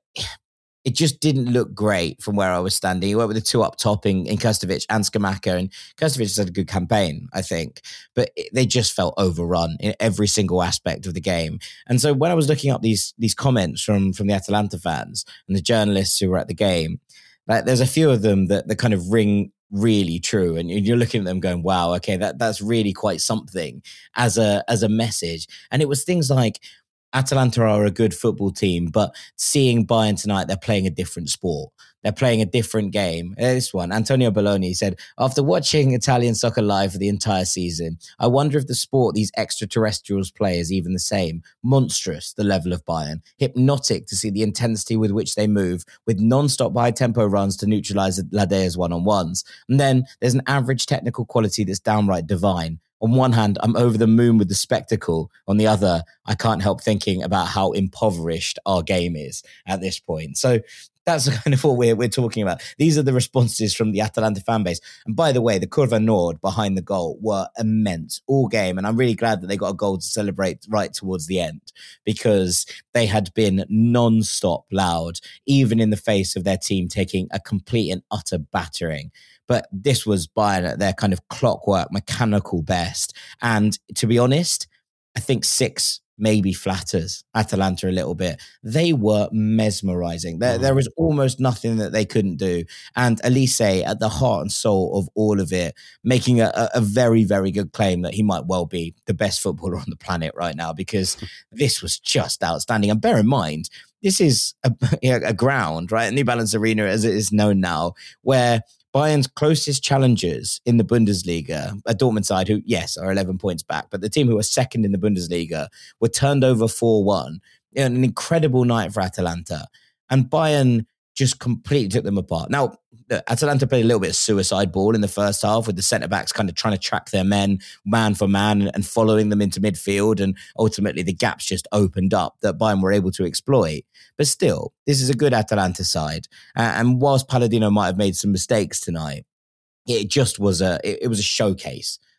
it just didn't look great from where I was standing. He went with the 2 up top in Krstovic and Scamacca, and Krstovic has had a good campaign, I think, but they just felt overrun in every single aspect of the game. And so when I was looking up these comments from the Atalanta fans and the journalists who were at the game, there's a few of them that kind of ring really true, and you're looking at them going, wow, okay, that's really quite something as a message. And it was things like, Atalanta are a good football team, but seeing Bayern tonight, they're playing a different sport. They're playing a different game. This one, Antonio Belloni said, after watching Italian soccer live for the entire season, I wonder if the sport these extraterrestrials play is even the same. Monstrous, the level of Bayern. Hypnotic to see the intensity with which they move, with non-stop high-tempo runs to neutralize Ladea's one-on-ones. And then there's an average technical quality that's downright divine. On one hand, I'm over the moon with the spectacle. On the other, I can't help thinking about how impoverished our game is at this point. So that's kind of what we're talking about. These are the responses from the Atalanta fan base. And by the way, the Curva Nord behind the goal were immense all game. And I'm really glad that they got a goal to celebrate right towards the end, because they had been non-stop loud, even in the face of their team taking a complete and utter battering. But this was Bayern at their kind of clockwork, mechanical best. And to be honest, I think 6 maybe flatters Atalanta a little bit. They were mesmerizing. There was almost nothing that they couldn't do. And Elise, at the heart and soul of all of it, making a very, very good claim that he might well be the best footballer on the planet right now, because this was just outstanding. And bear in mind, this is a ground, right? New Balance Arena, as it is known now, where Bayern's closest challengers in the Bundesliga, a Dortmund side who, yes, are 11 points back, but the team who are second in the Bundesliga were turned over 4-1. An incredible night for Atalanta. And Bayern just completely took them apart. Now, Atalanta played a little bit of suicide ball in the first half, with the centre-backs kind of trying to track their men man for man and following them into midfield. And ultimately, the gaps just opened up that Bayern were able to exploit. But still, this is a good Atalanta side. And whilst Palladino might have made some mistakes tonight, it just was it was a showcase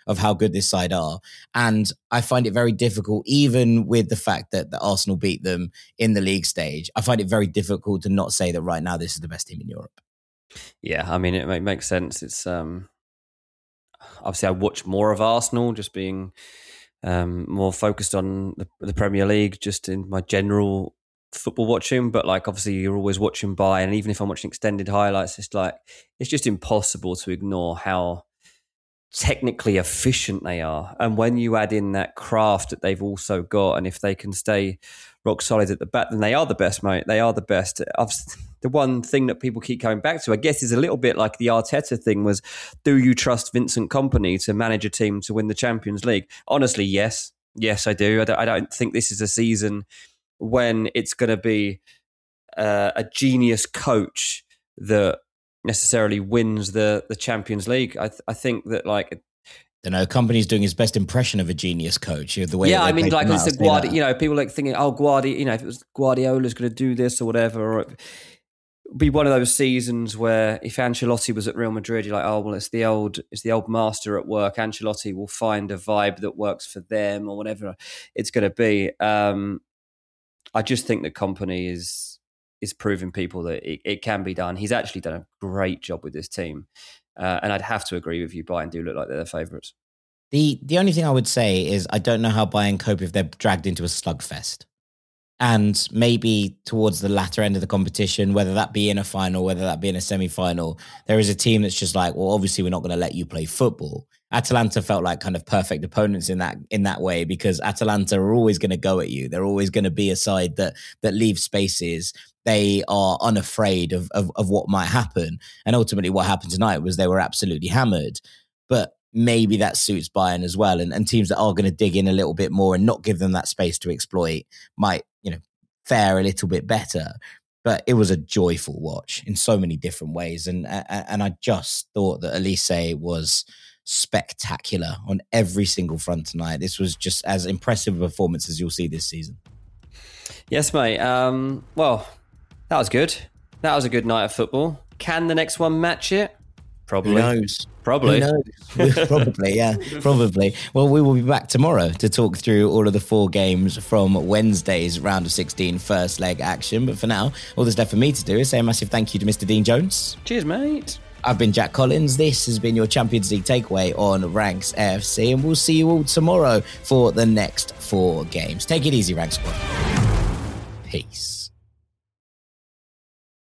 of how good this side are. And I find it very difficult, even with the fact that the Arsenal beat them in the league stage, I find it very difficult to not say that right now this is the best team in Europe. Yeah, I mean, it makes sense. It's obviously I watch more of Arsenal, just being more focused on the Premier League, just in my general football watching. But like, obviously, you're always watching Bayern, and even if I'm watching extended highlights, it's just impossible to ignore how technically efficient they are. And when you add in that craft that they've also got, and if they can stay rock solid at the back, then they are the best, mate. They are the best. The one thing that people keep coming back to, I guess, is a little bit like the Arteta thing was, do you trust Vincent Kompany to manage a team to win the Champions League? Honestly, yes. Yes, I do. I don't think this is a season when it's going to be a genius coach that necessarily wins the Champions League. I think that, like, I don't know, Kompany's doing his best impression of a genius coach. The way, yeah, I mean, like it's Guardiola. People like thinking, oh, Guardiola. If it was Guardiola's going to do this or whatever, or it'd be one of those seasons where if Ancelotti was at Real Madrid, you're like, oh well, it's the old master at work. Ancelotti will find a vibe that works for them or whatever it's going to be. I just think that Kompany is proving people that it can be done. He's actually done a great job with this team. And I'd have to agree with you, Bayern do look like they're the favourites. The only thing I would say is I don't know how Bayern cope if they're dragged into a slugfest. And maybe towards the latter end of the competition, whether that be in a final, whether that be in a semi-final, there is a team that's just like, well, obviously we're not going to let you play football. Atalanta felt like kind of perfect opponents in that way, because Atalanta are always going to go at you. They're always going to be a side that leaves spaces. They are unafraid of what might happen. And ultimately what happened tonight was they were absolutely hammered. But maybe that suits Bayern as well. And teams that are going to dig in a little bit more and not give them that space to exploit might, fare a little bit better. But it was a joyful watch in so many different ways. And I just thought that Elise was spectacular on every single front tonight. This was just as impressive a performance as you'll see this season. Yes, mate. Well, that was good. That was a good night of football. Can the next one match it? Probably. Who knows? Probably. Who knows? Probably, yeah. Probably. Well, we will be back tomorrow to talk through all of the 4 games from Wednesday's round of 16 first leg action. But for now, all that's left for me to do is say a massive thank you to Mr. Dean Jones. Cheers, mate. I've been Jack Collins. This has been your Champions League takeaway on Ranks FC, and we'll see you all tomorrow for the next 4 games. Take it easy, Ranks Squad. Peace.